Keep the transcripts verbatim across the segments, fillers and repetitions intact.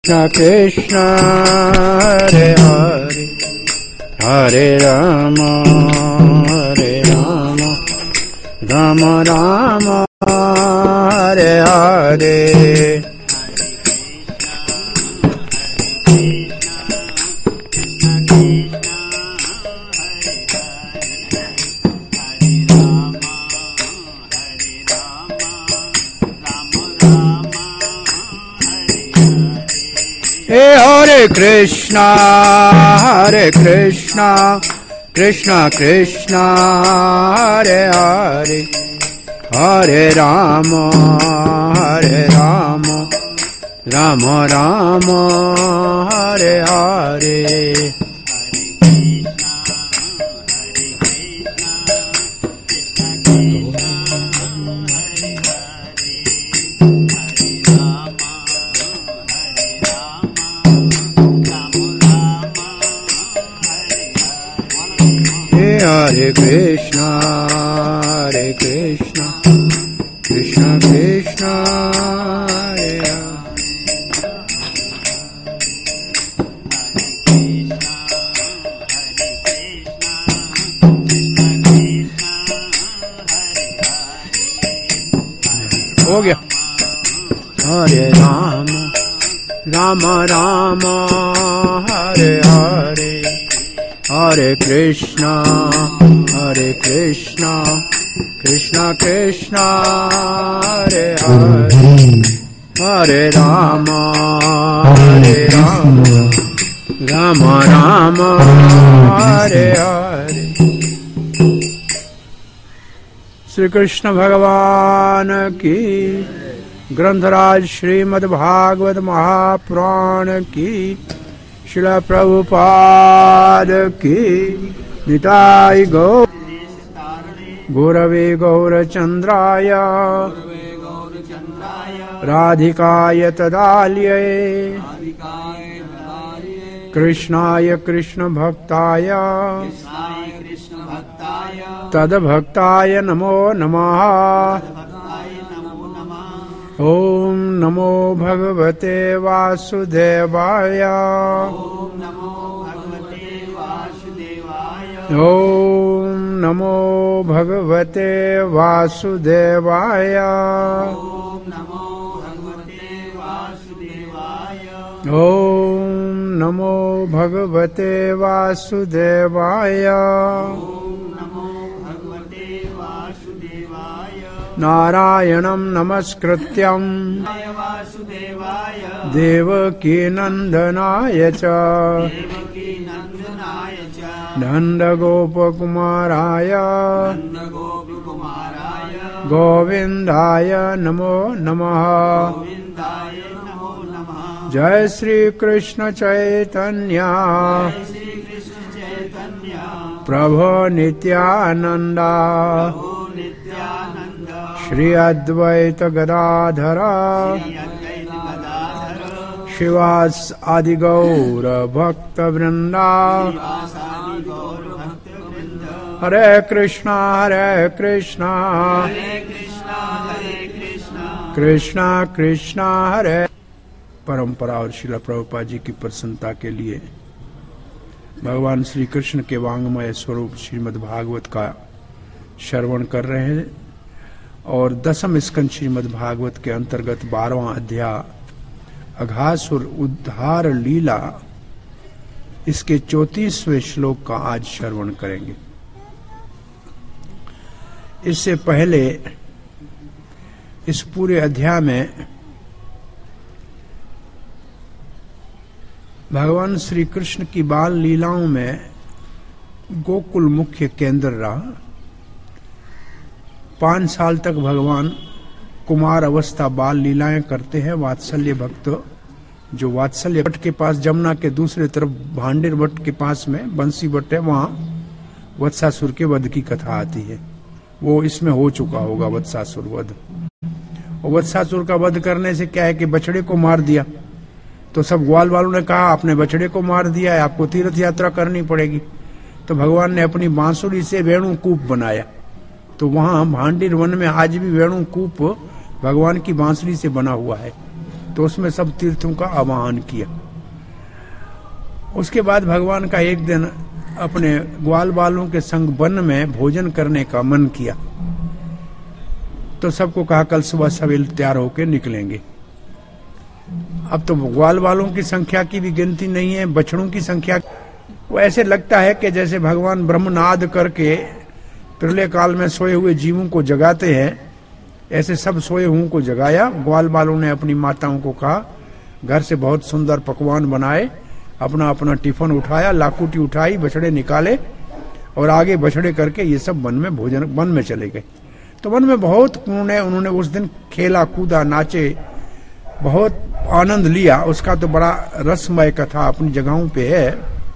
कृष्ण हरे हरे हरे राम हरे Ram Ram Ram Hare Hare Hare Krishna, Hare Krishna, Krishna Krishna, Hare Hare, Hare Rama, Hare Rama, Rama Rama, Hare Hare. Hare Krishna, Hare Krishna, Krishna Krishna, Hare Hare. हो गया. Hare Rama, Rama Rama, Hare Hare. Hare Krishna, Hare Krishna, Krishna Krishna, Hare Hare, Hare Rama, Hare Rama, Rama Rama, Hare Hare. Shri Krishna भगवान की, ग्रंथराज श्रीमद् भागवत महापुराण की, श्रील प्रभुपाद की, निताय गौ गौरवे गौरचंद्राय राधिकाय तदालये कृष्णाय कृष्ण भक्ताय तद्भक्ताय नमो नमः. ओम नमो भगवते वासुदेवाय. ओम नमो भगवते वासुदेवाय. ओम नमो भगवते वासुदेवाय. नारायणं नमस्कृत्यं देवकी नंदनाय च नंदगोपकुमाराय गोविंदाय नमो नमः. जय श्री कृष्ण चैतन्य प्रभु नित्यानंद श्री अद्वैत गदाधर शिवास आदि गौर भक्त वृंदा. हरे कृष्णा हरे कृष्णा कृष्णा कृष्णा हरे. परंपरा और श्रील प्रभुपाद जी की प्रसन्नता के लिए भगवान श्री कृष्ण के वांग्मय स्वरूप श्रीमद् भागवत का श्रवण कर रहे हैं. और दसम स्कंद श्रीमद् भागवत के अंतर्गत बारहवां अध्याय अघासुर उद्धार लीला, इसके चौंतीसवें श्लोक का आज श्रवण करेंगे. इससे पहले इस पूरे अध्याय में भगवान श्री कृष्ण की बाल लीलाओं में गोकुल मुख्य केंद्र रहा. पांच साल तक भगवान कुमार अवस्था बाल लीलाएं करते हैं. वात्सल्य भक्त जो वात्सल्य भट्ट के पास, जमुना के दूसरे तरफ भांडेर भट्ट के पास में बंसी भट्ट है, वहां वत्सासुर के वध की कथा आती है. वो इसमें हो चुका होगा वत्सासुर वध. और वत्सासुर का वध करने से क्या है कि बछड़े को मार दिया, तो सब ग्वाल वालों ने कहा आपने बछड़े को मार दिया है, आपको तीर्थ यात्रा करनी पड़ेगी. तो भगवान ने अपनी बांसुरी से वेणुकूप बनाया. तो वहां भांडीर वन में आज भी वेणुकूप भगवान की बांसुरी से बना हुआ है. तो उसमें सब तीर्थों का आवाहन किया। उसके बाद भगवान का एक दिन अपने ग्वाल बालों के संग वन में भोजन करने का मन किया, तो सबको कहा कल सुबह सवेरे तैयार होकर निकलेंगे। अब तो ग्वाल बालों की संख्या की भी गिनती नहीं है, बछड़ों की संख्या। वो ऐसे लगता है कि जैसे भगवान ब्रह्मनाद करके प्रलय काल में सोए हुए जीवों को जगाते हैं, ऐसे सब सोए हुओं को जगाया। ग्वाल बालों ने अपनी माताओं को कहा घर से बहुत सुंदर पकवान बनाए, अपना अपना टिफिन उठाया, लाकुटी उठाई, बछड़े निकाले और आगे बछड़े करके ये सब वन में भोजन वन में चले गए। तो वन में बहुत उन्होंने उन्होंने उस दिन खेला कूदा, नाचे, बहुत आनंद लिया। उसका तो बड़ा रसमय कथा अपनी जगहों पे है।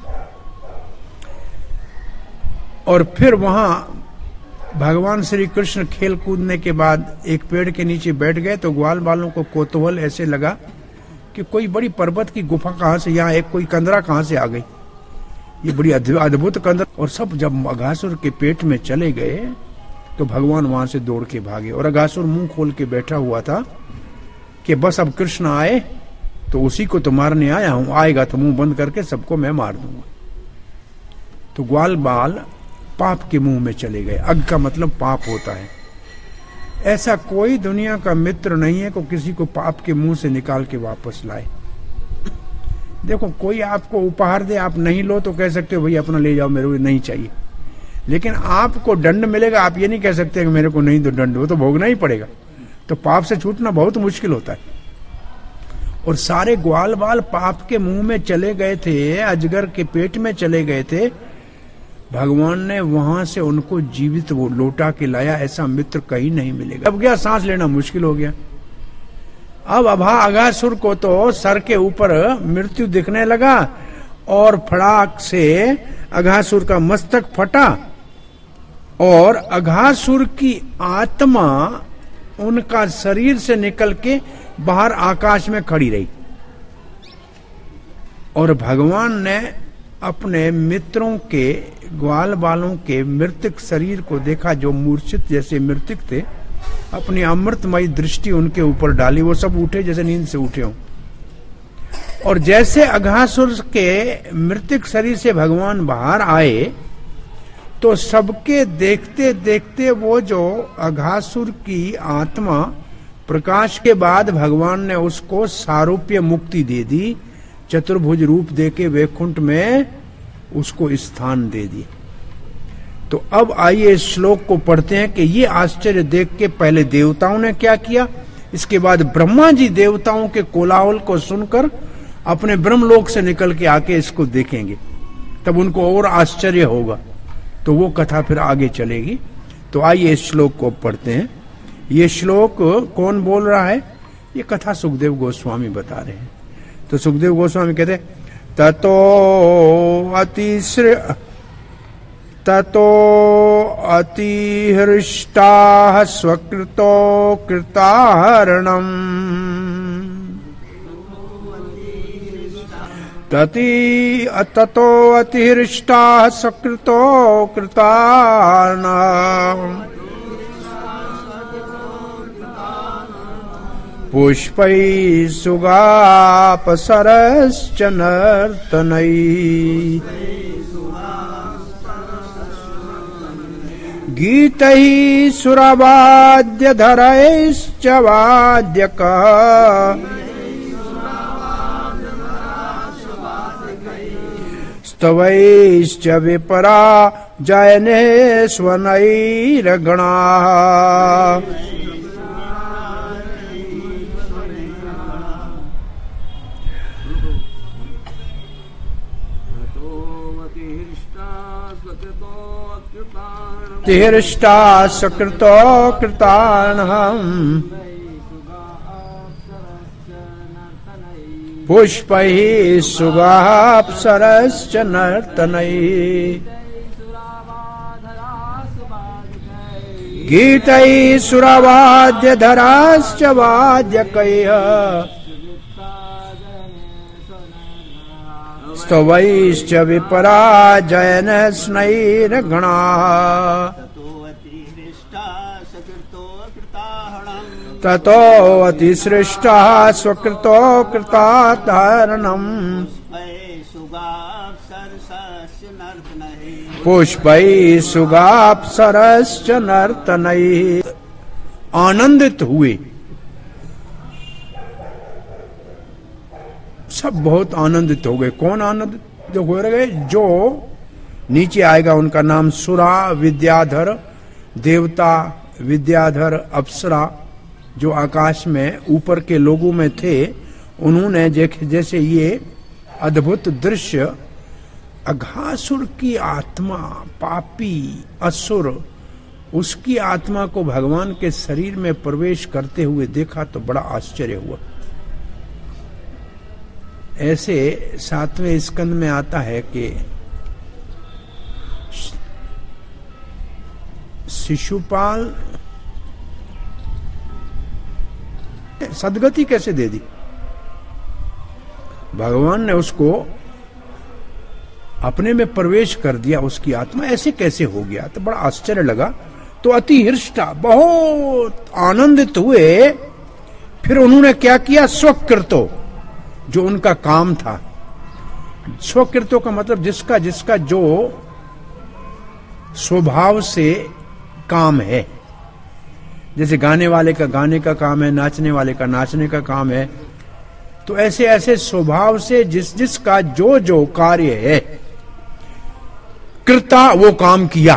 और फिर वहां भगवान श्री कृष्ण खेल कूदने के बाद एक पेड़ के नीचे बैठ गए, तो ग्वाल बालों को कौतूहल ऐसे लगा कि कोई बड़ी पर्वत की गुफा कहां से, यहाँ एक कोई कंदरा कहां से आ गई, ये बड़ी अद्भुत कंदरा। और सब जब अघासुर के पेट में चले गए तो भगवान वहां से दौड़ के भागे। और अघासुर मुंह खोल के बैठा हुआ था कि बस अब कृष्ण आए तो उसी को तो मारने आया हूं, आएगा तो मुंह बंद करके सबको मैं मार दूंगा। तो ग्वाल बाल पाप के मुंह में चले गए। अग का मतलब पाप होता है। ऐसा कोई दुनिया का मित्र नहीं है को किसी को पाप के मुंह से निकाल के वापस लाए। देखो कोई आपको उपहार दे, आप नहीं लो तो कह सकते हो भाई अपना ले जाओ, मेरे को नहीं चाहिए। लेकिन आपको दंड मिलेगा, आप ये नहीं कह सकते कि मेरे को नहीं दो दंड, वो तो भोगना ही पड़ेगा। तो पाप से छूटना बहुत मुश्किल होता है। और सारे ग्वाल बाल पाप के मुंह में चले गए थे, अजगर के पेट में चले गए थे। भगवान ने वहां से उनको जीवित वो लौटा के लाया। ऐसा मित्र कहीं नहीं मिलेगा। अब गया सांस लेना मुश्किल हो गया। अब अभा अघासुर को तो सर के ऊपर मृत्यु दिखने लगा और फड़ाक से अघासुर का मस्तक फटा और अघासुर की आत्मा उनका शरीर से निकल के बाहर आकाश में खड़ी रही। और भगवान ने अपने मित्रों के ग्वाल बालों के मृतक शरीर को देखा, जो मूर्छित जैसे मृतक थे। अपनी अमृतमयी दृष्टि उनके ऊपर डाली, वो सब उठे जैसे नींद से उठे हों। और जैसे अघासुर के मृतक शरीर से भगवान बाहर आए तो सबके देखते देखते वो जो अघासुर की आत्मा प्रकाश के बाद भगवान ने उसको सारूप्य मुक्ति दे दी, चतुर्भुज रूप दे के वैकुंठ में उसको स्थान दे दिए। तो अब आइए इस श्लोक को पढ़ते हैं कि ये आश्चर्य देख के पहले देवताओं ने क्या किया, इसके बाद ब्रह्मा जी देवताओं के कोलाहल को सुनकर अपने ब्रह्मलोक से निकल के आके इसको देखेंगे, तब उनको और आश्चर्य होगा। तो वो कथा फिर आगे चलेगी। तो आइए इस श्लोक को पढ़ते हैं। ये श्लोक कौन बोल रहा है? ये कथा सुखदेव गोस्वामी बता रहे हैं। तो सुखदेव गोस्वामी कहते हैं ततो अतिश्र ततो अतिहृष्टाः स्वकृतो कृताहरणम् तति ततो अतिहृष्टाः स्वकृतो कृताहरणम् पुष्पैः सुगापसरश्च नर्तनैः गीतैः सुरवाद्यधरैश्च वाद्यकः स्तवैश्च विपरा जयने स्वनैर्गणाः तिहृष्टा सकृतो कृतार्णम् पुष्पैः सुगाप्सरश्च नर्तनैः गीतैः सुरवाद्यधराश्च वाद्यकैः स्तवैश्च विपराजयन स्नैर्गणाः ततो अतिसृष्टा स्वकृतो कृताधारणम पुष्पै सुगाप्सरश्च नर्तनैः। आनंदित हुए, सब बहुत आनंदित हो गए। कौन आनंदित हो गए? जो नीचे आएगा उनका नाम सुरा, विद्याधर, देवता, विद्याधर, अप्सरा, जो आकाश में ऊपर के लोगों में थे। उन्होंने जैसे ये अद्भुत दृश्य अघासुर की आत्मा, पापी असुर, उसकी आत्मा को भगवान के शरीर में प्रवेश करते हुए देखा तो बड़ा आश्चर्य हुआ। ऐसे सातवें स्कंद में आता है कि शिशुपाल सदगति कैसे दे दी? भगवान ने उसको अपने में प्रवेश कर दिया, उसकी आत्मा ऐसे कैसे हो गया? तो बड़ा आश्चर्य लगा। तो अति हृष्टा, बहुत आनंदित हुए। फिर उन्होंने क्या किया? स्वकृतो, जो उनका काम था। स्वकृतो का मतलब जिसका जिसका जो स्वभाव से काम है। जैसे गाने वाले का गाने का काम है, नाचने वाले का नाचने का काम है। तो ऐसे ऐसे स्वभाव से जिस जिसका जो जो कार्य है कृता, वो काम किया।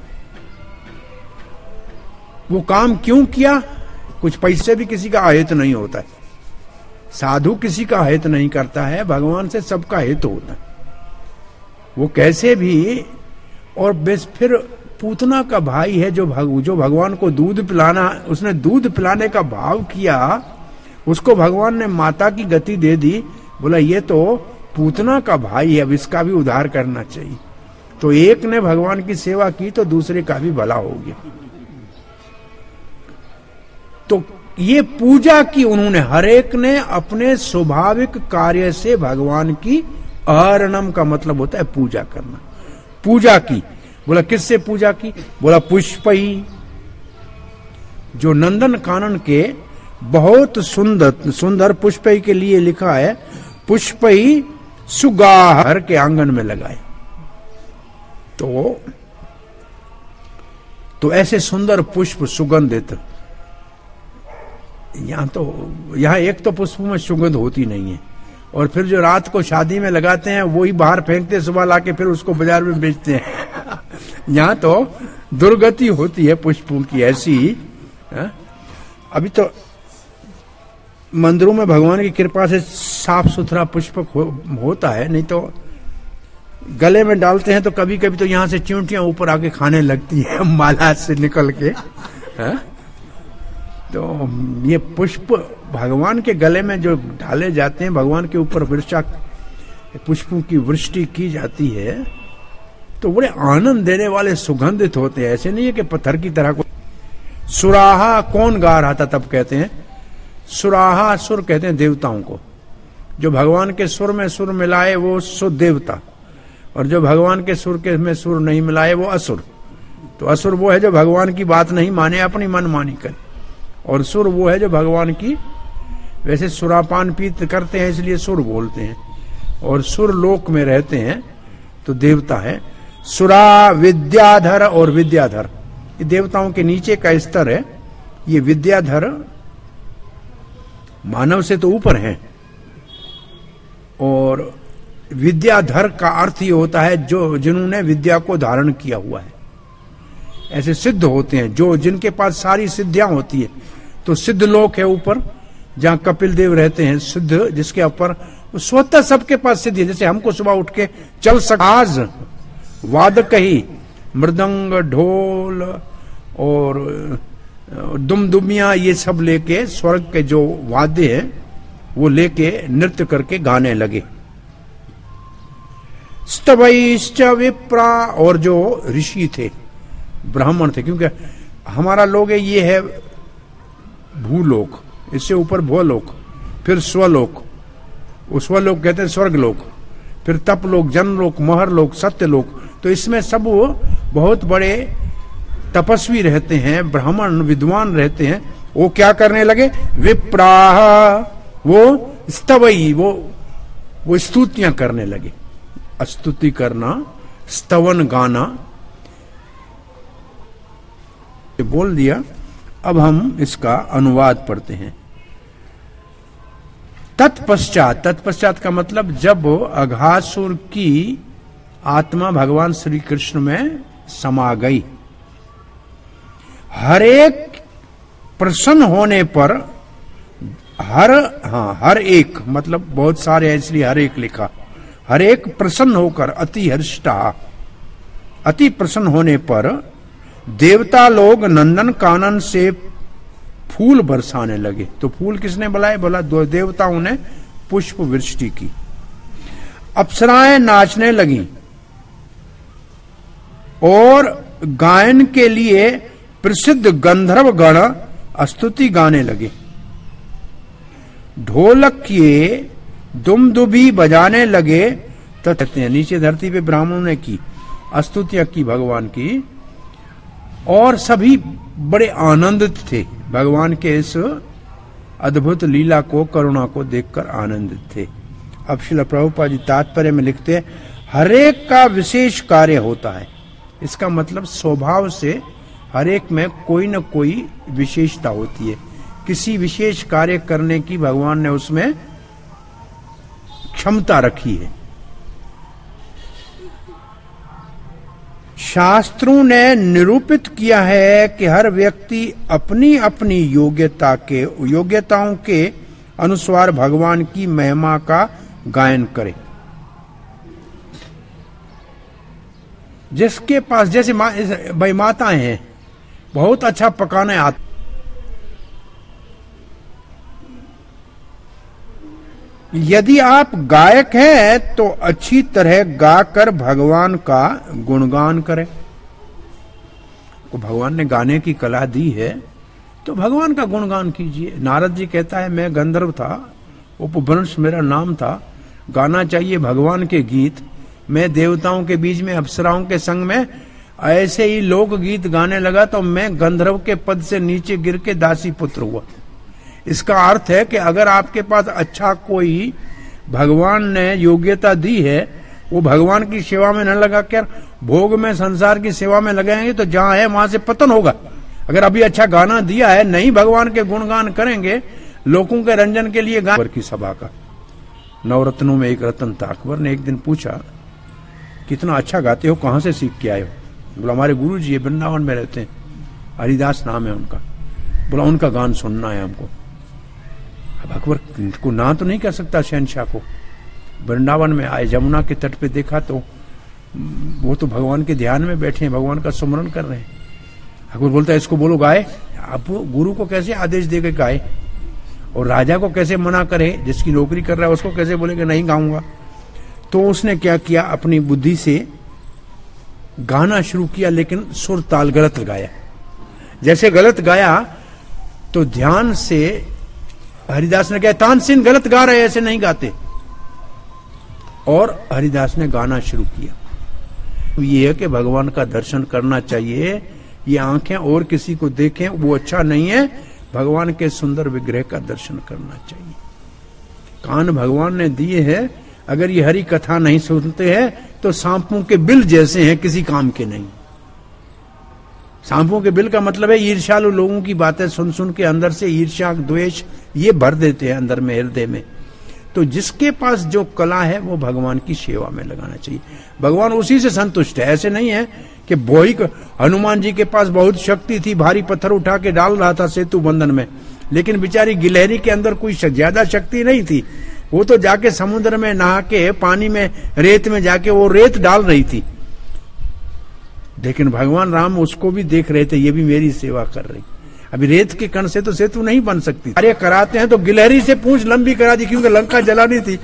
वो काम क्यों किया? कुछ पैसे भी किसी का हित नहीं होता है। साधु किसी का हित नहीं करता है, भगवान से सबका हित होता है। वो कैसे भी, और बेस फिर पूतना का भाई है जो भग, जो भगवान को दूध पिलाना, उसने दूध पिलाने का भाव किया, उसको भगवान ने माता की गति दे दी। बोला ये तो पूतना का भाई है, अब इसका भी उद्धार करना चाहिए। तो एक ने भगवान की सेवा की तो दूसरे का भी भला हो गया। तो ये पूजा की उन्होंने, हर एक ने अपने स्वाभाविक कार्य से भगवान की, अहरणम का मतलब होता है पूजा करना, पूजा की। बोला किससे पूजा की? बोला पुष्पई, जो नंदन कानन के बहुत सुंदर सुंदर पुष्पई के लिए लिखा है, पुष्पई सुगाहर के आंगन में लगाए। तो तो ऐसे सुंदर पुष्प सुगंधित, यहां तो यहां एक तो पुष्प में सुगंध होती नहीं है, और फिर जो रात को शादी में लगाते हैं वही बाहर फेंकते, सुबह लाके फिर उसको बाजार में बेचते हैं। यहां तो दुर्गति होती है पुष्पों की ऐसी। है? अभी तो मंदिरों में भगवान की कृपा से साफ सुथरा पुष्प हो, होता है, नहीं तो गले में डालते हैं तो कभी कभी तो यहां से चींटियां ऊपर आके खाने लगती है माला से निकल के। है? तो ये पुष्प भगवान के गले में जो डाले जाते हैं, भगवान के ऊपर वर्षा पुष्पों की वृष्टि की जाती है, तो बड़े आनंद देने वाले, सुगंधित होते हैं। ऐसे नहीं है कि पत्थर की तरह को। सुराहा कौन गा रहा था तब कहते हैं? सुराहा, सुर कहते हैं देवताओं को। जो भगवान के सुर में सुर मिलाए वो सुर देवता, और जो भगवान के सुर के में सुर नहीं मिलाए वो असुर। तो असुर वो है जो भगवान की बात नहीं माने, अपनी मनमानी करे, और सुर वो है जो भगवान की, वैसे सुरापान पीत करते हैं इसलिए सुर बोलते हैं, और सुर लोक में रहते हैं तो देवता है। सुरा, विद्याधर और विद्याधर, ये देवताओं के नीचे का स्तर है। ये विद्याधर मानव से तो ऊपर है, और विद्याधर का अर्थ ये होता है जो जिन्होंने विद्या को धारण किया हुआ है। ऐसे सिद्ध होते हैं जो, जिनके पास सारी सिद्धियां होती है। तो सिद्ध लोक है ऊपर, जहां कपिल देव रहते हैं, सिद्ध जिसके ऊपर स्वतः सबके पास सिद्धि है। जैसे हमको सुबह उठ के चल सकाज, वादक ही, मृदंग, ढोल और दुमदुमिया, ये सब लेके, स्वर्ग के जो वाद्य हैं वो लेके नृत्य करके गाने लगे। स्तवैश्च विप्रा, और जो ऋषि थे, ब्राह्मण थे, क्योंकि हमारा लोग है, ये है भूलोक, इससे ऊपर भूलोक, फिर स्वलोक, उस स्वलोक कहते हैं स्वर्गलोक, फिर तपलोक, जनलोक, महरलोक, सत्यलोक। तो इसमें सब वो बहुत बड़े तपस्वी रहते हैं, ब्राह्मण विद्वान रहते हैं, वो क्या करने लगे? विप्राह, वो स्तवई, वो वो स्तुतियां करने लगे। स्तुति करना, स्तवन गाना, बोल दिया। अब हम इसका अनुवाद पढ़ते हैं। तत्पश्चात, तत्पश्चात का मतलब जब अघासुर की आत्मा भगवान श्री कृष्ण में समा गई, हर एक प्रसन्न होने पर, हर हाँ हर एक मतलब बहुत सारे हैं इसलिए हर एक लिखा, हर एक प्रसन्न होकर, अति हर्षता, अति प्रसन्न होने पर देवता लोग नंदन कानन से फूल बरसाने लगे। तो फूल किसने बुलाए? बोला दो देवताओं ने पुष्प वृष्टि की। अप्सराएं नाचने लगी और गायन के लिए प्रसिद्ध गंधर्व गण स्तुति गाने लगे। ढोलकिए दुमदुभी बजाने लगे। तथा नीचे धरती पे ब्राह्मणों ने की स्तुतियां की भगवान की, और सभी बड़े आनंदित थे भगवान के इस अद्भुत लीला को, करुणा को देखकर आनंदित थे। अब श्रील प्रभुपाद जी तात्पर्य में लिखते हैं, हरेक का विशेष कार्य होता है। इसका मतलब स्वभाव से हरेक में कोई न कोई विशेषता होती है। किसी विशेष कार्य करने की भगवान ने उसमें क्षमता रखी है। शास्त्रों ने निरूपित किया है कि हर व्यक्ति अपनी अपनी योग्यता के योग्यताओं के अनुसार भगवान की महिमा का गायन करे। जिसके पास, जैसे मा, भाई माताएं हैं, बहुत अच्छा पकाने आता, यदि आप गायक हैं तो अच्छी तरह गाकर भगवान का गुणगान करें। तो भगवान ने गाने की कला दी है तो भगवान का गुणगान कीजिए। नारद जी कहता है, मैं गंधर्व था, उपवंश मेरा नाम था, गाना चाहिए भगवान के गीत। मैं देवताओं के बीच में अप्सराओं के संग में ऐसे ही लोक गीत गाने लगा तो मैं गंधर्व के पद से नीचे गिर के दासी पुत्र हुआ। इसका अर्थ है कि अगर आपके पास अच्छा कोई भगवान ने योग्यता दी है, वो भगवान की सेवा में न लगा कर भोग में, संसार की सेवा में लगाएंगे तो जहां है वहां से पतन होगा। अगर अभी अच्छा गाना दिया है, नहीं भगवान के गुणगान करेंगे, लोगों के रंजन के लिए गान। अकबर की सभा का नवरत्नों में एक रत्न था। अकबर ने एक दिन पूछा, कितना अच्छा गाते हो, कहां से सीख के आए हो? बोला, हमारे गुरु जी वृंदावन में रहते हैं, हरिदास नाम है उनका। बोला, उनका गान सुनना है हमको। अब अकबर को ना तो नहीं कर सकता शहनशाह को। वृंदावन में आए, जमुना के तट पे देखा तो वो तो भगवान के ध्यान में बैठे हैं, भगवान का सुमरन कर रहे हैं। अकबर बोलता है, इसको बोलो गाए। अब गुरु को कैसे आदेश दे के गाए, और राजा को कैसे मना करे, जिसकी नौकरी कर रहा है उसको कैसे बोले कि नहीं गाऊंगा। तो उसने क्या किया, अपनी बुद्धि से गाना शुरू किया, लेकिन सुर ताल गलत गाया। जैसे गलत गाया तो ध्यान से हरिदास ने कहा, तानसेन गलत गा रहे, ऐसे नहीं गाते। और हरिदास ने गाना शुरू किया। तो ये है कि भगवान का दर्शन करना चाहिए। ये आंखें और किसी को देखें वो अच्छा नहीं है, भगवान के सुंदर विग्रह का दर्शन करना चाहिए। कान भगवान ने दिए हैं, अगर ये हरि कथा नहीं सुनते हैं तो सांपों के बिल जैसे हैं, किसी काम के नहीं। सांपों के बिल का मतलब है ईर्ष्यालु लोगों की बातें सुन सुन के अंदर से ईर्ष्या, द्वेष ये भर देते हैं अंदर में, हृदय में। तो जिसके पास जो कला है वो भगवान की सेवा में लगाना चाहिए। भगवान उसी से संतुष्ट है। ऐसे नहीं है कि बोही हनुमान जी के पास बहुत शक्ति थी, भारी पत्थर उठा के डाल रहा था सेतु बंधन में, लेकिन बेचारी गिलहरी के अंदर कोई ज्यादा शक्ति नहीं थी। वो तो जाके समुद्र में नहा के पानी में, रेत में जाके वो रेत डाल रही थी, लेकिन भगवान राम उसको भी देख रहे थे, ये भी मेरी सेवा कर रही। अभी रेत के कण से तो सेतु नहीं बन सकती। अरे कराते हैं तो गिलहरी से पूंछ लंबी करा दी, क्योंकि लंका जलानी थी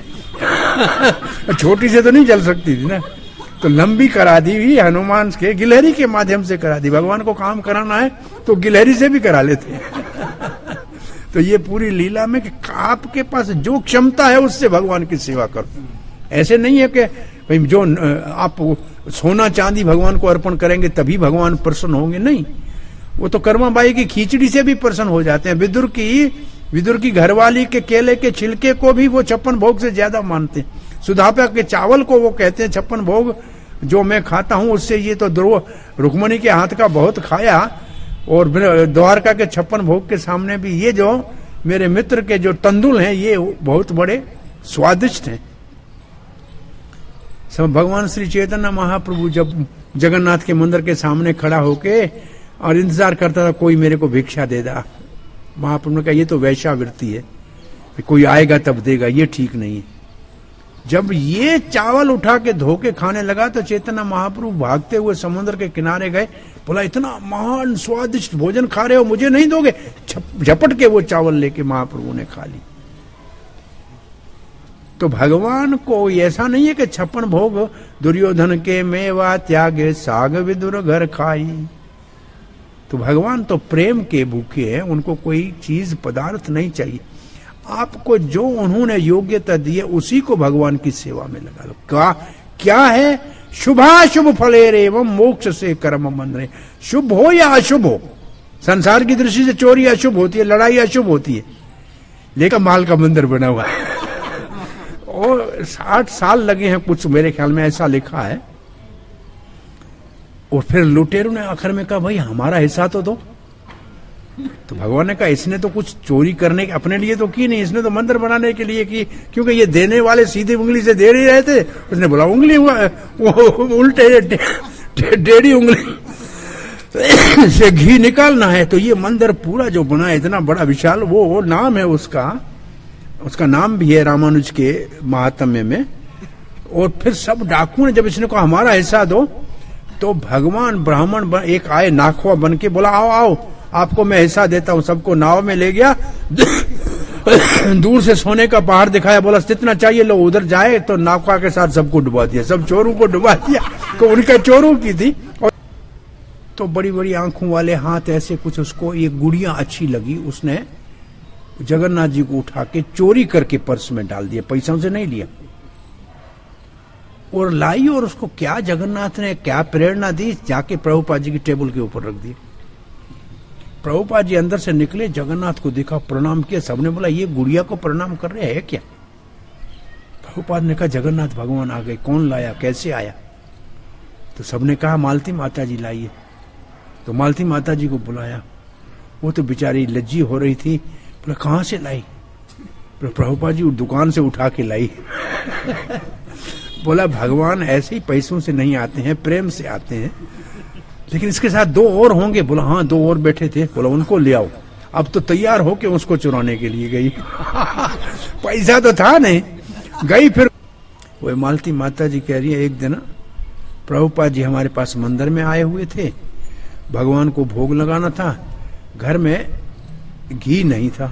छोटी से तो नहीं जल सकती थी ना, तो लंबी करा दी हुई हनुमान के, गिलहरी के माध्यम से करा दी। भगवान को काम कराना है तो गिलहरी से भी करा लेते हैं तो ये पूरी लीला में कि आपके पास जो क्षमता है उससे भगवान की सेवा करो। ऐसे नहीं है कि भाई जो आप सोना चांदी भगवान को अर्पण करेंगे तभी भगवान प्रसन्न होंगे, नहीं। वो तो कर्माबाई की खिचड़ी से भी प्रसन्न हो जाते हैं। विदुर की विदुर की घरवाली के केले के छिलके को भी वो छप्पन भोग से ज्यादा मानते हैं। सुधापा के चावल को वो कहते हैं छप्पन भोग जो मैं खाता हूं उससे ये तो ध्रुव रुक्मणी के हाथ का बहुत खाया, और द्वारका के छप्पन भोग के सामने भी ये जो मेरे मित्र के जो तंदुल हैं ये बहुत बड़े स्वादिष्ट हैं। सब भगवान श्री चैतन्य महाप्रभु जब जगन्नाथ के मंदिर के सामने खड़ा होके और इंतजार करता था कोई मेरे को भिक्षा दे दा, महाप्रभु ने कहा ये तो वैश्यावृत्ति है, कोई आएगा तब देगा, ये ठीक नहीं है। जब ये चावल उठा के धो के खाने लगा तो चैतन्य महाप्रभु भागते हुए समुद्र के किनारे गए, बोला इतना महान स्वादिष्ट भोजन खा रहे हो, मुझे नहीं दोगे? झपट के वो चावल लेके महाप्रभु ने खा ली। तो भगवान को ऐसा नहीं है कि छप्पन भोग दुर्योधन के मेवा त्यागे साग विदुर घर खाई। तो भगवान तो प्रेम के भूखे हैं, उनको कोई चीज पदार्थ नहीं चाहिए। आपको जो उन्होंने योग्यता दी है उसी को भगवान की सेवा में लगा लो। क्या क्या है? शुभाशुभ फलेर एवं मोक्ष से कर्म मन रहे। शुभ हो या अशुभ हो, संसार की दृष्टि से चोरी अशुभ होती है, लड़ाई अशुभ होती है, लेकिन माल का मंदिर बना हुआ है और साठ साल लगे हैं कुछ, मेरे ख्याल में ऐसा लिखा है। और फिर लुटेरों ने आखिर में कहा भाई हमारा हिस्सा तो दो। तो भगवान ने कहा इसने तो कुछ चोरी करने के अपने लिए तो की नहीं, इसने तो मंदिर बनाने के लिए की, क्योंकि ये देने वाले सीधी उंगली से दे नहीं रहे थे। उसने बोला उंगली वो उल्टे टेढ़ी उंगली से घी निकालना है। तो ये मंदिर पूरा जो बना है इतना बड़ा विशाल, वो, वो नाम है उसका, उसका नाम भी है रामानुज के महात्म्य में। और फिर सब डाकुओं ने जब इसने कहा हमारा हिस्सा दो, तो भगवान ब्राह्मण एक आए नाखवा बन के, बोला आओ आओ आपको मैं हिस्सा देता हूं। सबको नाव में ले गया, दूर से सोने का पहाड़ दिखाया, बोला कितना चाहिए लो, उधर जाए तो नाखवा के साथ सबको डुबा दिया, सब चोरों को डुबा दिया। तो उनका चोरों की थी। और तो बड़ी बड़ी आंखों वाले हाथ ऐसे कुछ, उसको ये गुड़िया अच्छी लगी, उसने जगन्नाथ जी को उठा के चोरी करके पर्स में डाल दिया, पैसों से नहीं लिया, और लाई। और उसको क्या जगन्नाथ ने क्या प्रेरणा दी, जाके प्रभुपाद जी की टेबल के ऊपर रख दी। प्रभुपाद जी अंदर से निकले, जगन्नाथ को देखा, प्रणाम किया। सबने बोला ये गुड़िया को प्रणाम कर रहे हैं क्या? प्रभुपाद ने कहा जगन्नाथ भगवान आ गए, कौन लाया, कैसे आया? तो सबने कहा मालती माता जी लाई है। तो मालती माता जी को बुलाया, वो तो बेचारी लज्जी हो रही थी, बोला कहां से लाई? प्रभुपाद जी दुकान से उठा के लाई। बोला भगवान ऐसे ही पैसों से नहीं आते हैं, प्रेम से आते हैं, लेकिन इसके साथ दो और होंगे। बोला हाँ दो और बैठे थे। बोला उनको ले आओ। अब तो तैयार हो के उसको चुराने के लिए गई। पैसा तो था नहीं, गई। फिर वो मालती माता जी कह रही है एक दिन प्रभुपाद जी हमारे पास मंदिर में आए हुए थे, भगवान को भोग लगाना था, घर में घी नहीं था।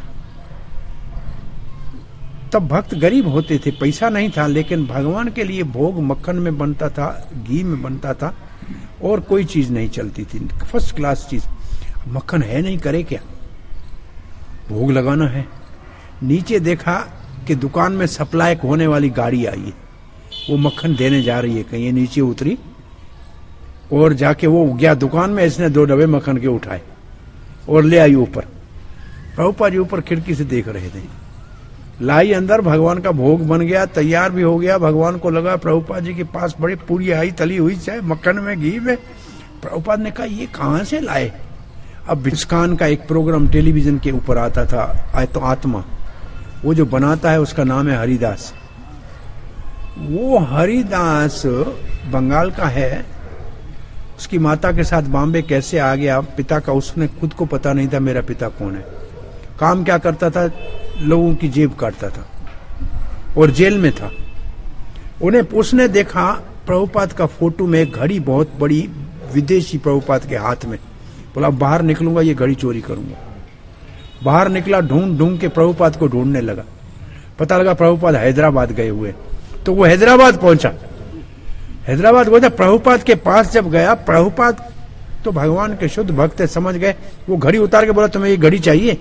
तब भक्त गरीब होते थे, पैसा नहीं था, लेकिन भगवान के लिए भोग मक्खन में बनता था, घी में बनता था, और कोई चीज नहीं चलती थी, फर्स्ट क्लास चीज। मक्खन है नहीं, करे क्या, भोग लगाना है। नीचे देखा कि दुकान में सप्लाई होने वाली गाड़ी आई है, वो मक्खन देने जा रही है कहीं। ये नीचे उतरी और जाके वो गया दुकान में, इसने दो डब्बे मक्खन के उठाए और ले आई ऊपर। प्रभुपाद जी ऊपर खिड़की से देख रहे थे, लाई अंदर, भगवान का भोग बन गया, तैयार भी हो गया। भगवान को लगा प्रभुपाद जी के पास बड़ी पूरी आई तली हुई, चाहे मक्खन में घी में। प्रभुपाद ने कहा ये कहां से लाए? अब बिस्कान का एक प्रोग्राम टेलीविजन के ऊपर आता था, आए तो आत्मा, वो जो बनाता है उसका नाम है हरिदास। वो हरिदास बंगाल का है, उसकी माता के साथ बॉम्बे कैसे आ गया, पिता का उसने खुद को पता नहीं था मेरा पिता कौन है। काम क्या करता था, लोगों की जेब काटता था और जेल में था। उन्हें उसने देखा प्रभुपाद का फोटो में घड़ी बहुत बड़ी विदेशी प्रभुपाद के हाथ में, बोला बाहर निकलूंगा ये घड़ी चोरी करूंगा। बाहर निकला, ढूंढ ढूंढ के प्रभुपाद को ढूंढने लगा। पता लगा प्रभुपाद हैदराबाद गए हुए, तो वो हैदराबाद पहुंचा। हैदराबाद पहुंचा, प्रभुपाद के पास जब गया, प्रभुपाद तो भगवान के शुद्ध भक्त है, समझ गए। वो घड़ी उतार के बोला तुम्हें ये घड़ी चाहिए?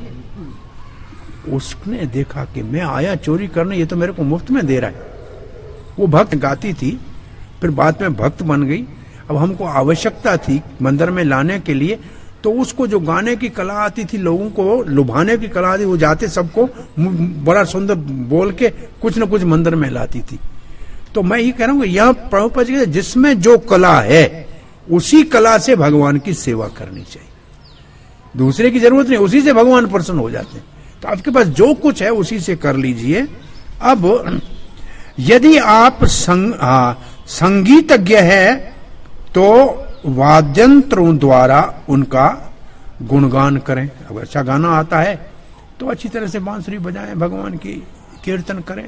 उसने देखा कि मैं आया चोरी करने, ये तो मेरे को मुफ्त में दे रहा है। वो भक्त गाती थी, फिर बाद में भक्त बन गई। अब हमको आवश्यकता थी मंदिर में लाने के लिए, तो उसको जो गाने की कला आती थी, लोगों को लुभाने की कला आती, वो जाते सबको बड़ा सुंदर बोल के कुछ न कुछ मंदिर में लाती थी। तो मैं ये कह रहा हूँ यह प्रभुपाद जी जिसमें जो कला है उसी कला से भगवान की सेवा करनी चाहिए, दूसरे की जरूरत नहीं, उसी से भगवान प्रसन्न हो जाते हैं। तो आपके पास जो कुछ है उसी से कर लीजिए। अब यदि आप संग, आ, संगीतज्ञ है तो वाद्यंत्रों द्वारा उनका गुणगान करें। अगर अच्छा गाना आता है तो अच्छी तरह से बांसुरी बजाएं, भगवान की कीर्तन करें।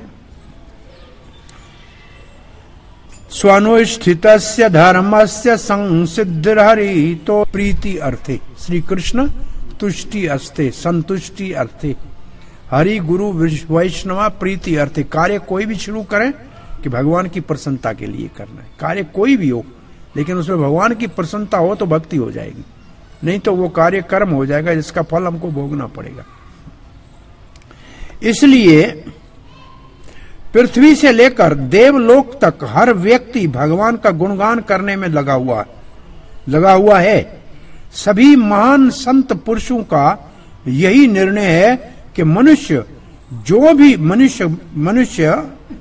स्वानुष्ठितस्य धर्मस्य संसिद्धिर्हरि तो प्रीति अर्थे, श्री कृष्ण तुष्टि अस्ते, संतुष्टि अर्थे, हरि गुरु वैष्णवा प्रीति अर्थे। कार्य कोई भी शुरू करें कि भगवान की प्रसन्नता के लिए करना है, कार्य कोई भी हो, लेकिन उसमें भगवान की प्रसन्नता हो तो भक्ति हो जाएगी, नहीं तो वो कार्य कर्म हो जाएगा जिसका फल हमको भोगना पड़ेगा। इसलिए पृथ्वी से लेकर देवलोक तक हर व्यक्ति भगवान का गुणगान करने में लगा हुआ लगा हुआ है। सभी महान संत पुरुषों का यही निर्णय है कि मनुष्य जो भी मनुष्य मनुष्य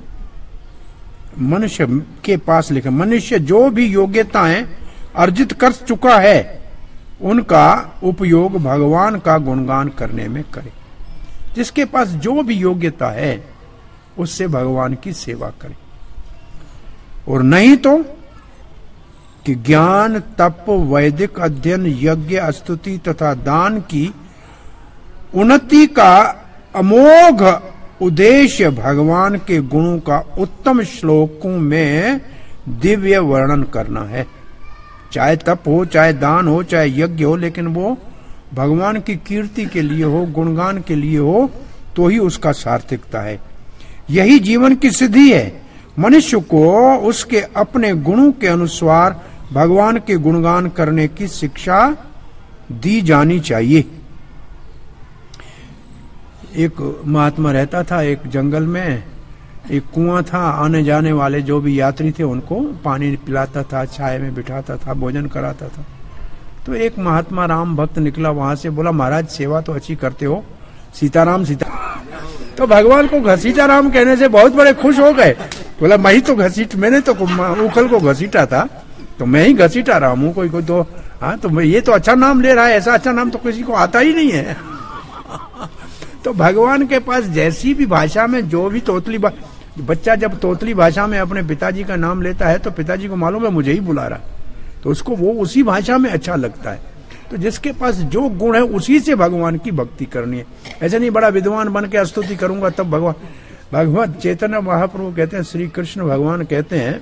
मनुष्य के पास लिखा, मनुष्य जो भी योग्यताएं अर्जित कर चुका है उनका उपयोग भगवान का गुणगान करने में करे। जिसके पास जो भी योग्यता है उससे भगवान की सेवा करे, और नहीं तो कि ज्ञान तप वैदिक अध्ययन यज्ञ स्तुति तथा दान की उन्नति का अमोघ उद्देश्य भगवान के गुणों का उत्तम श्लोकों में दिव्य वर्णन करना है। चाहे तप हो, चाहे दान हो, चाहे यज्ञ हो, लेकिन वो भगवान की कीर्ति के लिए हो, गुणगान के लिए हो, तो ही उसका सार्थकता है। यही जीवन की सिद्धि है। मनुष्य को उसके अपने गुणों के अनुसार भगवान के गुणगान करने की शिक्षा दी जानी चाहिए। एक महात्मा रहता था एक जंगल में, एक कुआं था, आने जाने वाले जो भी यात्री थे उनको पानी पिलाता था, छाया में बिठाता था, भोजन कराता था। तो एक महात्मा राम भक्त निकला वहां से, बोला महाराज सेवा तो अच्छी करते हो, सीताराम सीता। तो भगवान को घसीटा राम कहने से बहुत बड़े खुश हो गए। बोला मैं ही तो घसीट, मैंने तो उखल को घसीटा था, तो मैं ही घसीटा राम हूं, कोई कोई तो हाँ, तो ये तो अच्छा नाम ले रहा है, ऐसा अच्छा नाम तो किसी को आता ही नहीं है। तो भगवान के पास जैसी भी भाषा में जो भी तोतली बच्चा जब तोतली भाषा में अपने पिताजी का नाम लेता है तो पिताजी को मालूम है मुझे ही बुला रहा, तो उसको वो उसी भाषा में अच्छा लगता है। तो जिसके पास जो गुण है उसी से भगवान की भक्ति करनी है। ऐसे नहीं बड़ा विद्वान बन के स्तुति करूंगा तब भगवान। भगवान चैतन्य महाप्रभु कहते हैं, श्री कृष्ण भगवान कहते हैं,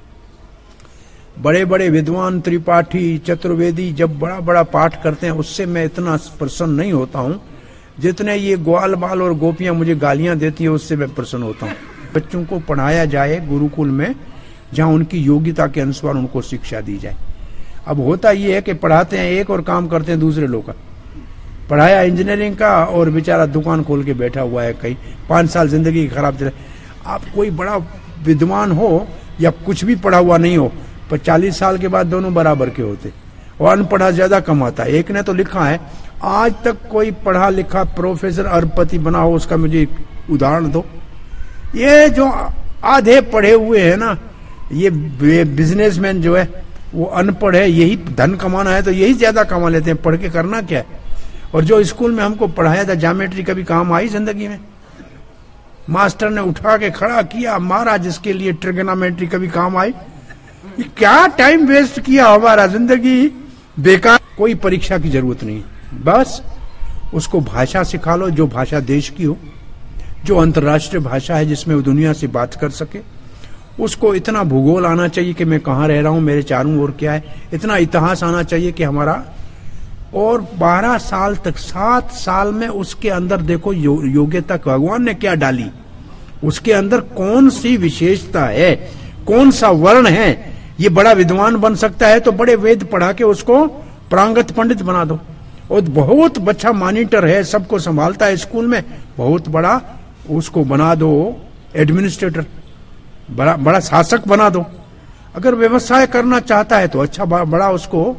बड़े बड़े विद्वान त्रिपाठी चतुर्वेदी जब बड़ा बड़ा पाठ करते हैं उससे मैं इतना प्रसन्न नहीं होता हूं जितने ये ग्वाल बाल और गोपियां मुझे गालियां देती है उससे मैं प्रसन्न होता हूं। बच्चों को पढ़ाया जाए गुरुकुल में, जहां उनकी योग्यता के अनुसार उनको शिक्षा दी जाए। अब होता ये है कि पढ़ाते हैं एक और काम करते हैं दूसरे लोग का। पढ़ाया इंजीनियरिंग का और बेचारा दुकान खोल के बैठा हुआ है, कहीं पांच साल जिंदगी खराब चले। आप कोई बड़ा विद्वान हो या कुछ भी पढ़ा हुआ नहीं हो, पर चालीस साल के बाद दोनों बराबर के होते, और अनपढ़ा ज्यादा कमाता है। एक ने तो लिखा है, आज तक कोई पढ़ा लिखा प्रोफेसर अरबपति बना हो उसका मुझे उदाहरण दो। ये जो आधे पढ़े हुए हैं ना, ये बिजनेसमैन जो है वो अनपढ़ है, यही धन कमाना है तो यही ज्यादा कमा लेते हैं, पढ़ के करना क्या है। और जो स्कूल में हमको पढ़ाया था ज्योमेट्री कभी काम आई जिंदगी में? मास्टर ने उठा के खड़ा किया, मारा, जिसके लिए ट्रिगोनोमेट्री कभी काम आई? ये क्या टाइम वेस्ट किया हमारा, जिंदगी बेकार। कोई परीक्षा की जरूरत नहीं, बस उसको भाषा सिखा लो, जो भाषा देश की हो, जो अंतर्राष्ट्रीय भाषा है जिसमें वो दुनिया से बात कर सके। उसको इतना भूगोल आना चाहिए कि मैं कहाँ रह रहा हूं, मेरे चारों ओर क्या है, इतना इतिहास आना चाहिए कि हमारा। और बारह साल तक, सात साल में उसके अंदर देखो यो, योग्यता भगवान ने क्या डाली, उसके अंदर कौन सी विशेषता है, कौन सा वर्ण है। ये बड़ा विद्वान बन सकता है तो बड़े वेद पढ़ा के उसको प्रांगत पंडित बना दो। और बहुत अच्छा मॉनिटर है, सबको संभालता है स्कूल में, बहुत बड़ा उसको बना दो एडमिनिस्ट्रेटर, बड़ा बड़ा शासक बना दो। अगर व्यवसाय करना चाहता है तो अच्छा बड़ा उसको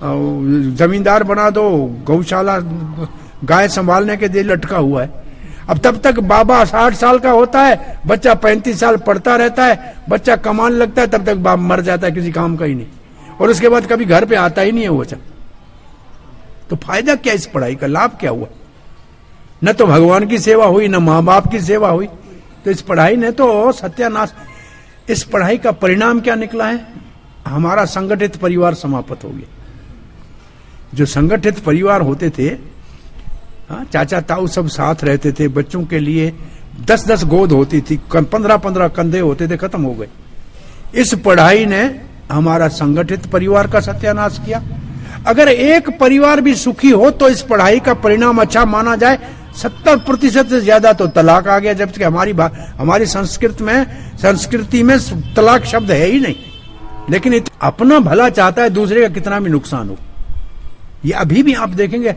जमींदार बना दो, गौशाला गाय संभालने के लिए लटका हुआ है। अब तब तक बाबा साठ साल का होता है, बच्चा पैंतीस साल पढ़ता रहता है, बच्चा कमाने लगता है, तब तक बाप मर जाता है, किसी काम का ही नहीं, और उसके बाद कभी घर पे आता ही नहीं है वो बच्चा। तो फायदा क्या इस पढ़ाई का, लाभ क्या हुआ? न तो भगवान की सेवा हुई, न माँ बाप की सेवा हुई। तो इस पढ़ाई ने तो सत्यानाश। इस पढ़ाई का परिणाम क्या निकला है? हमारा संगठित परिवार समाप्त हो गया। जो संगठित परिवार होते थे, हाँ, चाचा ताऊ सब साथ रहते थे, बच्चों के लिए दस दस गोद होती थी, पंद्रह पंद्रह कंधे होते थे, खत्म हो गए। इस पढ़ाई ने हमारा संगठित परिवार का सत्यानाश किया। अगर एक परिवार भी सुखी हो तो इस पढ़ाई का परिणाम अच्छा माना जाए। सत्तर प्रतिशत से ज्यादा तो तलाक आ गया, जबकि हमारी हमारी संस्कृत में संस्कृति में तलाक शब्द है ही नहीं। लेकिन अपना भला चाहता है, दूसरे का कितना भी नुकसान हो। ये अभी भी आप देखेंगे।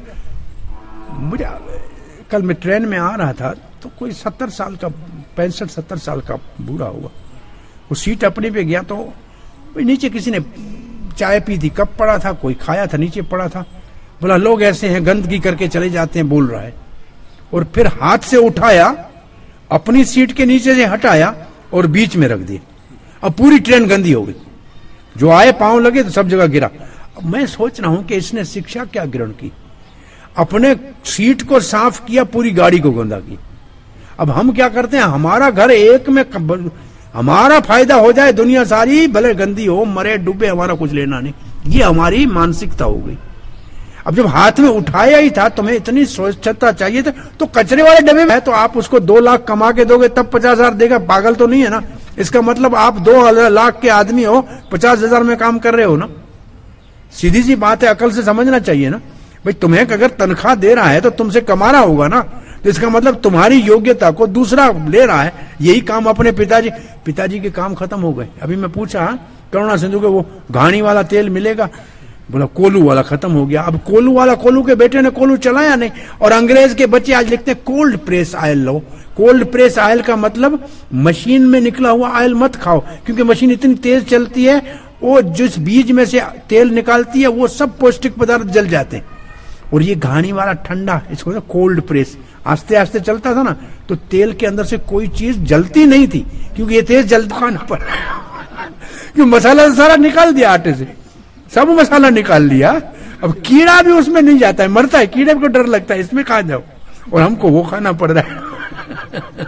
मुझे कल मैं ट्रेन में आ रहा था तो कोई सत्तर साल का पैंसठ सत्तर साल का बूढ़ा हुआ, वो सीट अपने पे गया तो नीचे किसी ने चाय पी थी, कप पड़ा था, कोई खाया था, नीचे पड़ा था। बोला लोग ऐसे हैं, गंदगी करके चले जाते हैं, बोल रहा है। और फिर हाथ से उठाया, अपनी सीट के नीचे से हटाया और बीच में रख दिया। अब पूरी ट्रेन गंदी हो गई, जो आए पांव लगे तो सब जगह गिरा। अब मैं सोच रहा हूं कि इसने शिक्षा क्या ग्रहण की? अपने सीट को साफ किया, पूरी गाड़ी को गंदा की। अब हम क्या करते हैं, हमारा घर एक में हमारा फायदा हो जाए, दुनिया सारी भले गंदी हो, मरे डूबे, हमारा कुछ लेना नहीं। ये हमारी मानसिकता हो गई। अब जब हाथ में उठाया ही था, तुम्हें इतनी स्वच्छता चाहिए था, तो कचरे वाले डब्बे में है तो आप उसको दो लाख कमा के दोगे तब पचास हजार देगा। पागल तो नहीं है ना? इसका मतलब आप दो लाख के आदमी हो, पचास हजार में काम कर रहे हो ना। सीधी सी बात है, अकल से समझना चाहिए ना भाई। तुम्हें अगर तनख्वाह दे रहा है तो तुमसे कमा रहा होगा ना, तो इसका मतलब तुम्हारी योग्यता को दूसरा ले रहा है। यही काम अपने पिताजी पिताजी के काम खत्म हो गए। अभी मैं पूछा करुणा सिंधु के, वो घानी वाला तेल मिलेगा? बोला कोलू वाला खत्म हो गया। अब कोलू वाला, कोलू के बेटे ने कोलू चलाया नहीं, और अंग्रेज के बच्चे आज लिखते हैं कोल्ड प्रेस ऑयल लो। कोल्ड प्रेस ऑयल का मतलब मशीन में निकला हुआ ऑयल मत खाओ, क्योंकि मशीन इतनी तेज चलती है, वो जिस बीज में से तेल निकालती है वो सब पौष्टिक पदार्थ जल जाते हैं। और ये घानी वाला ठंडा, इसको कोल्ड प्रेस, आस्ते आस्ते चलता था ना, तो तेल के अंदर से कोई चीज जलती नहीं थी, क्योंकि ये तेज जलता खाना पड़ा, क्योंकि मसाला सारा निकाल दिया आटे से, सब मसाला निकाल लिया। अब कीड़ा भी उसमें नहीं जाता है, मरता है, कीड़े को डर लगता है, इसमें खा जाओ, और हमको वो खाना पड़ रहा है।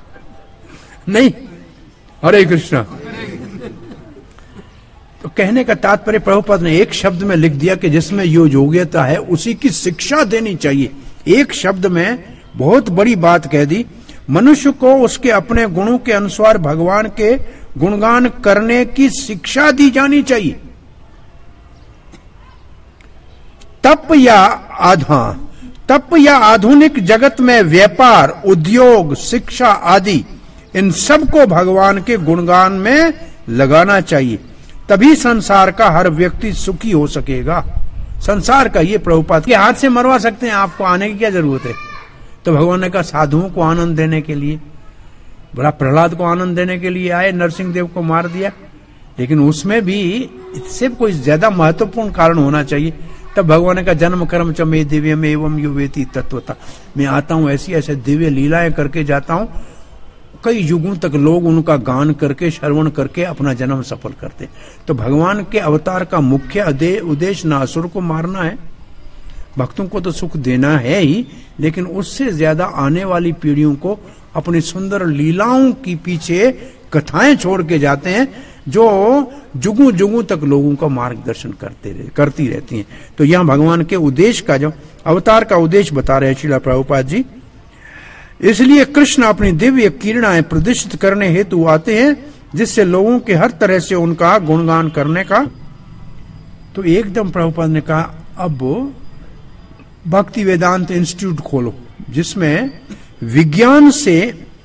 नहीं, हरे कृष्णा। तो कहने का तात्पर्य प्रभुपाद ने एक शब्द में लिख दिया कि जिसमें यो योग्यता है उसी की शिक्षा देनी चाहिए। एक शब्द में बहुत बड़ी बात कह दी। मनुष्य को उसके अपने गुणों के अनुसार भगवान के गुणगान करने की शिक्षा दी जानी चाहिए। तप या आधा तप या आधुनिक जगत में व्यापार, उद्योग, शिक्षा आदि, इन सब को भगवान के गुणगान में लगाना चाहिए, तभी संसार का हर व्यक्ति सुखी हो सकेगा। संसार का ये प्रभुपाद के हाथ से मरवा सकते हैं, आपको आने की क्या जरूरत है? तो भगवान ने कहा साधुओं को आनंद देने के लिए, बड़ा प्रहलाद को आनंद देने के लिए आए, नरसिंह देव को मार दिया, लेकिन उसमें भी इससे कोई ज्यादा महत्वपूर्ण कारण होना चाहिए। तब भगवान ने कहा जन्म कर्म च मे दिव्य में एवं युवेति तत्वता, मैं आता हूं ऐसी ऐसे दिव्य लीलाएं करके जाता हूं, कई युगों तक लोग उनका गान करके, श्रवण करके अपना जन्म सफल करते। तो भगवान के अवतार का मुख्य उद्देश्य न असुर को मारना है, भक्तों को तो सुख देना है ही, लेकिन उससे ज्यादा आने वाली पीढ़ियों को अपनी सुंदर लीलाओं की पीछे कथाएं छोड़ के जाते हैं, जो जुगों जुगों तक लोगों का मार्गदर्शन करते रह, करती रहती हैं। तो यहां भगवान के उद्देश्य का, जो अवतार का उद्देश्य बता रहे हैं श्रील प्रभुपाद जी। इसलिए कृष्ण अपनी दिव्य किरणाएं प्रदर्शित करने हेतु आते हैं, जिससे लोगों के हर तरह से उनका गुणगान करने का। तो एकदम प्रभुपाद ने कहा अब भक्ति वेदांत इंस्टीट्यूट खोलो, जिसमें विज्ञान से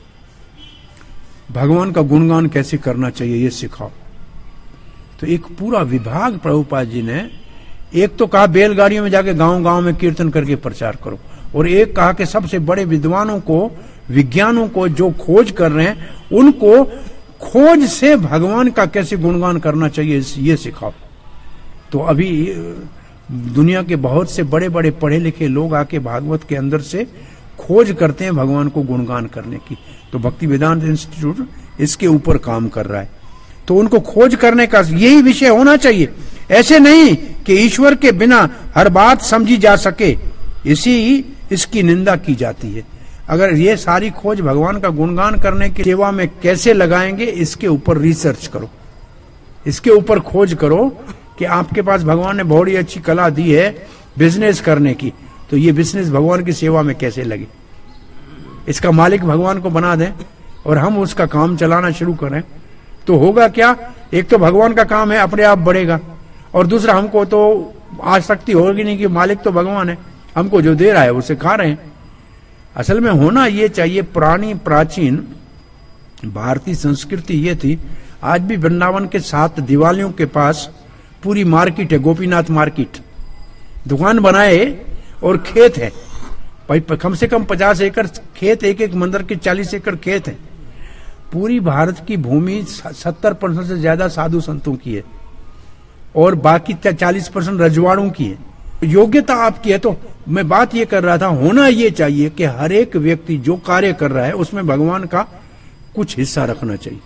भगवान का गुणगान कैसे करना चाहिए ये सिखाओ। तो एक पूरा विभाग प्रभुपाद जी ने, एक तो कहा बैलगाड़ियों में जाके गांव गांव में कीर्तन करके प्रचार करो, और एक कहा कि सबसे बड़े विद्वानों को, विज्ञानों को जो खोज कर रहे हैं, उनको खोज से भगवान का कैसे गुणगान करना चाहिए ये सिखाओ। तो अभी दुनिया के बहुत से बड़े बड़े पढ़े लिखे लोग आके भागवत के अंदर से खोज करते हैं भगवान को गुणगान करने की। तो भक्ति वेदांत इंस्टीट्यूट इसके ऊपर काम कर रहा है। तो उनको खोज करने का यही विषय होना चाहिए। ऐसे नहीं कि ईश्वर के बिना हर बात समझी जा सके, इसी इसकी निंदा की जाती है। अगर ये सारी खोज भगवान का गुणगान करने की सेवा में कैसे लगाएंगे, इसके ऊपर रिसर्च करो, इसके ऊपर खोज करो कि आपके पास भगवान ने बहुत ही अच्छी कला दी है बिजनेस करने की, तो ये बिजनेस भगवान की सेवा में कैसे लगे। इसका मालिक भगवान को बना दें और हम उसका काम चलाना शुरू करें, तो होगा क्या, एक तो भगवान का काम है अपने आप बढ़ेगा, और दूसरा हमको तो आसक्ति होगी नहीं कि मालिक तो भगवान है, हमको जो दे रहा है उसे खा रहे हैं। असल में होना ये चाहिए, पुरानी प्राचीन भारतीय संस्कृति ये थी। आज भी वृंदावन के सात दिवालियों के पास पूरी मार्केट है, गोपीनाथ मार्केट, दुकान बनाए और खेत है भाई, कम से कम पचास एकड़ खेत, एक एक मंदिर के चालीस एकड़ खेत है। पूरी भारत की भूमि सत्तर परसेंट से ज्यादा साधु संतों की है और बाकी चालीस परसेंट रजवाड़ों की है। योग्यता आपकी है। तो मैं बात ये कर रहा था, होना ये चाहिए कि हर एक व्यक्ति जो कार्य कर रहा है उसमें भगवान का कुछ हिस्सा रखना चाहिए।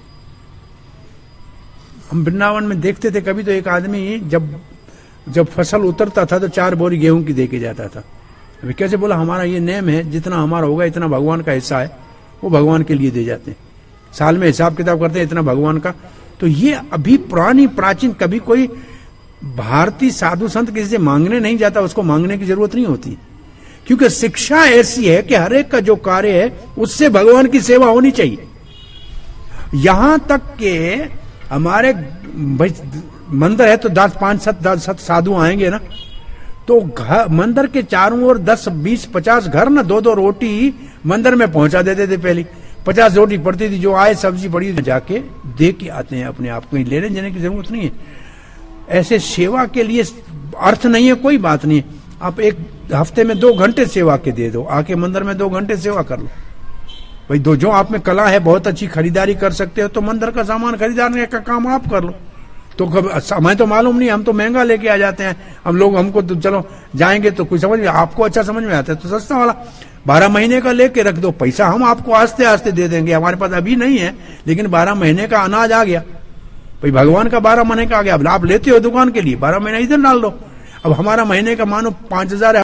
हम वृंदावन में देखते थे, कभी तो एक आदमी जब जब फसल उतरता था तो चार बोरी गेहूं की देके जाता था। अभी कैसे बोला, हमारा ये नेम है, जितना हमारा होगा इतना भगवान का हिस्सा है, वो भगवान के लिए दे जाते हैं। साल में हिसाब किताब करते हैं इतना भगवान का। तो ये अभी पुरानी प्राचीन, कभी कोई भारतीय साधु संत किसी से मांगने नहीं जाता, उसको मांगने की जरूरत नहीं होती, क्योंकि शिक्षा ऐसी है कि हर एक का जो कार्य है उससे भगवान की सेवा होनी चाहिए। यहां तक के हमारे भाई मंदिर है तो दस पांच सत दस सत साधु आएंगे ना, तो घर मंदिर के चारों ओर दस बीस पचास घर ना दो दो रोटी मंदिर में पहुंचा देते थे। पहले पचास रोटी पड़ती थी, जो आए सब्जी पड़ी जाके दे के आते हैं अपने आप, कहीं लेने देने की जरूरत नहीं है। ऐसे सेवा के लिए अर्थ नहीं है, कोई बात नहीं। आप एक हफ्ते में दो घंटे सेवा के दे दो, आके मंदिर में दो घंटे सेवा कर लो भाई। दो जो आप में कला है, बहुत अच्छी खरीदारी कर सकते हो, तो मंदिर का सामान खरीदारने का काम आप कर लो। तो हमें तो मालूम नहीं, हम तो महंगा लेके आ जाते हैं। हम लोग हमको तो चलो जाएंगे तो कुछ समझ में, आपको अच्छा समझ में आता है तो सस्ता वाला बारह महीने का लेके रख दो, पैसा हम आपको आस्ते आस्ते दे देंगे। हमारे पास अभी नहीं है, लेकिन बारह महीने का अनाज आ गया भाई, भगवान का बारह महीने का आ गया। अब आप लेते हो दुकान के लिए, बारह महीना इधर डाल दो। अब हमारा महीने का मानो पांच हजार